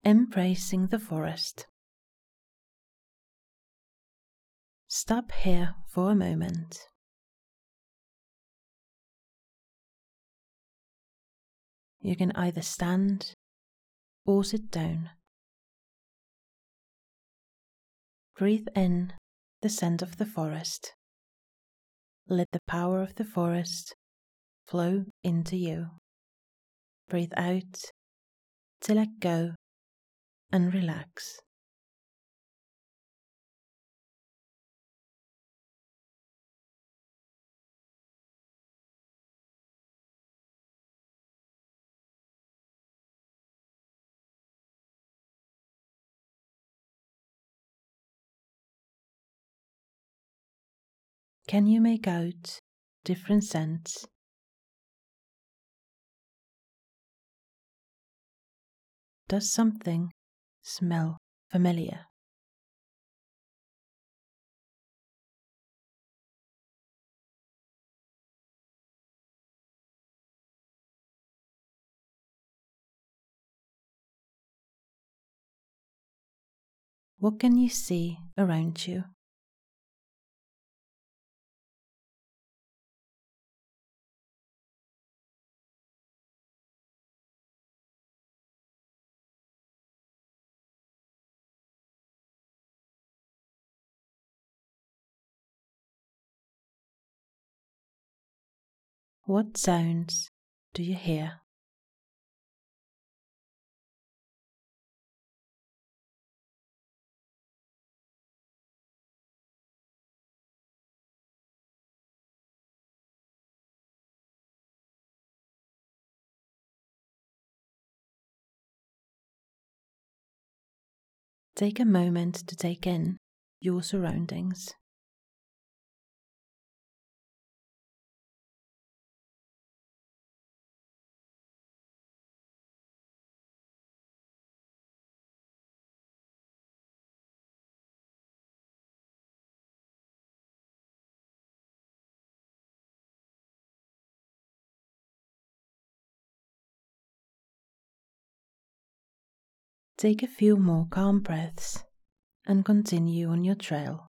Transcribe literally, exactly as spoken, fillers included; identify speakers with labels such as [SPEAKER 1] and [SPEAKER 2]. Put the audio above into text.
[SPEAKER 1] Embracing the forest. Stop here for a moment. You can either stand or sit down. Breathe in the scent of the forest. Let the power of the forest flow into you. Breathe out to let go and relax. Can you make out different scents? Does something smell familiar? What can you see around you? What sounds do you hear? Take a moment to take in your surroundings. Take a few more calm breaths and continue on your trail.